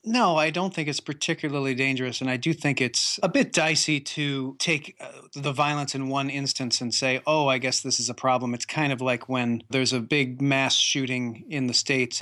No, I don't think it's particularly dangerous. And I do think it's a bit dicey to take the violence in one instance and say, oh, I guess this is a problem. It's kind of like when there's a big mass shooting in the States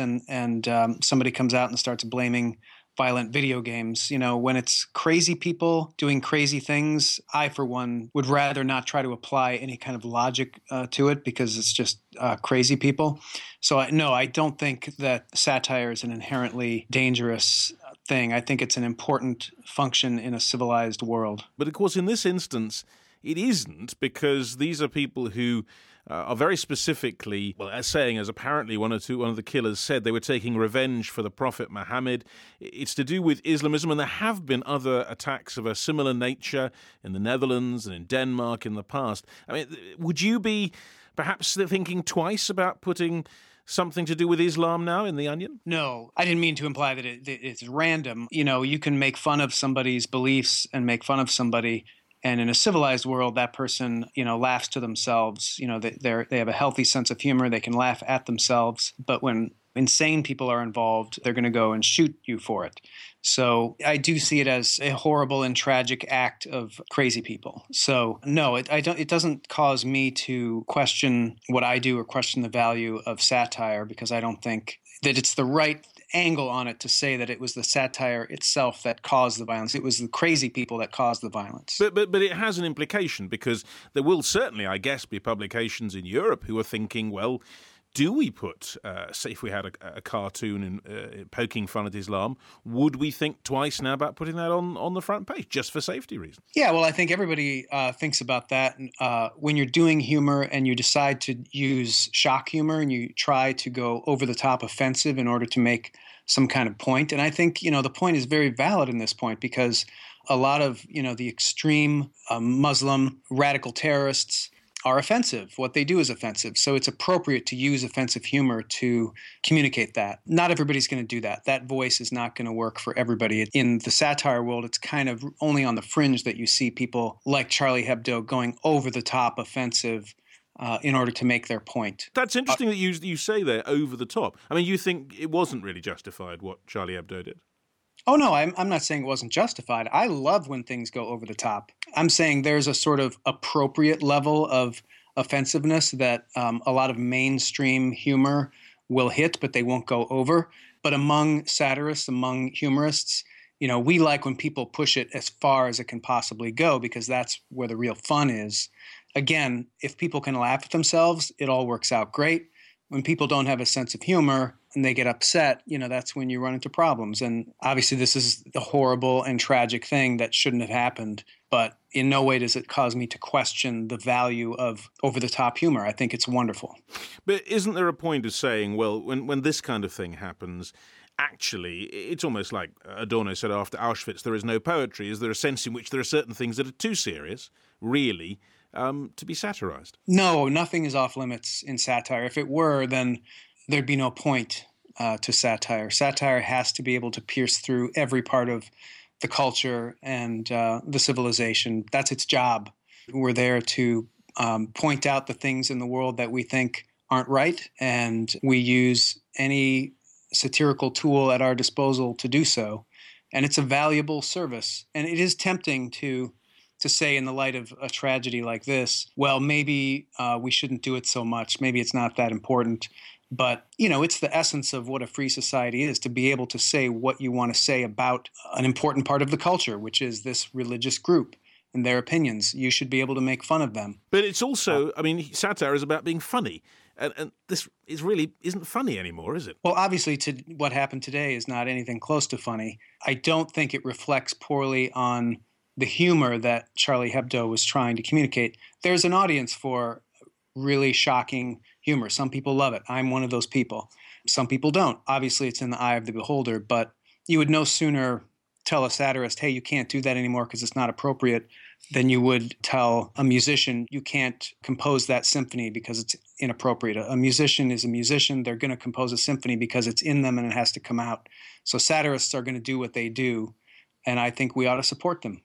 and somebody comes out and starts blaming violent video games. You know, when it's crazy people doing crazy things, I, for one, would rather not try to apply any kind of logic to it because it's just crazy people. So, no, I don't think that satire is an inherently dangerous thing. I think it's an important function in a civilized world. But of course, in this instance, it isn't, because these are people who are very specifically, well, as saying, as apparently one of the killers said, they were taking revenge for the Prophet Muhammad. It's to do with Islamism, and there have been other attacks of a similar nature in the Netherlands and in Denmark in the past. I mean, would you be perhaps thinking twice about putting something to do with Islam now in The Onion? No, I didn't mean to imply that it's random. You know, you can make fun of somebody's beliefs and make fun of somebody. And in a civilized world, that person, you know, laughs to themselves. You know, they have a healthy sense of humor. They can laugh at themselves. But when insane people are involved, they're going to go and shoot you for it. So I do see it as a horrible and tragic act of crazy people. So no, it doesn't cause me to question what I do or question the value of satire, because I don't think that it's the right angle on it to say that it was the satire itself that caused the violence. It was the crazy people that caused the violence. But it has an implication, because there will certainly, I guess, be publications in Europe who are thinking, well, do we put, say if we had a cartoon poking fun at Islam, would we think twice now about putting that on the front page, just for safety reasons? Yeah, well, I think everybody thinks about that. When you're doing humor and you decide to use shock humor and you try to go over the top offensive in order to make some kind of point. And I think, you know, the point is very valid in this point, because a lot of, you know, the extreme Muslim radical terrorists are offensive. What they do is offensive. So it's appropriate to use offensive humor to communicate that. Not everybody's going to do that. That voice is not going to work for everybody. In the satire world, it's kind of only on the fringe that you see people like Charlie Hebdo going over the top offensive in order to make their point. That's interesting that you say there, over the top. I mean, you think it wasn't really justified what Charlie Hebdo did? Oh, no, I'm not saying it wasn't justified. I love when things go over the top. I'm saying there's a sort of appropriate level of offensiveness that a lot of mainstream humor will hit, but they won't go over. But among satirists, among humorists, you know, we like when people push it as far as it can possibly go, because that's where the real fun is. Again, if people can laugh at themselves, it all works out great. When people don't have a sense of humor and they get upset, you know, that's when you run into problems. And obviously this is a horrible and tragic thing that shouldn't have happened. But in no way does it cause me to question the value of over-the-top humor. I think it's wonderful. But isn't there a point of saying, well, when this kind of thing happens, actually, it's almost like Adorno said after Auschwitz, there is no poetry. Is there a sense in which there are certain things that are too serious, really, to be satirized? No, nothing is off limits in satire. If it were, then there'd be no point to satire. Satire has to be able to pierce through every part of the culture and the civilization. That's its job. We're there to point out the things in the world that we think aren't right, and we use any satirical tool at our disposal to do so. And it's a valuable service. And it is tempting to say, in the light of a tragedy like this, well, maybe we shouldn't do it so much. Maybe it's not that important. But, you know, it's the essence of what a free society is, to be able to say what you want to say about an important part of the culture, which is this religious group and their opinions. You should be able to make fun of them. But it's also, I mean, satire is about being funny. And this really isn't funny anymore, is it? Well, obviously, what happened today is not anything close to funny. I don't think it reflects poorly on the humor that Charlie Hebdo was trying to communicate. There's an audience for really shocking humor. Some people love it. I'm one of those people. Some people don't. Obviously, it's in the eye of the beholder, but you would no sooner tell a satirist, hey, you can't do that anymore because it's not appropriate, than you would tell a musician, you can't compose that symphony because it's inappropriate. A musician is a musician. They're going to compose a symphony because it's in them and it has to come out. So satirists are going to do what they do, and I think we ought to support them.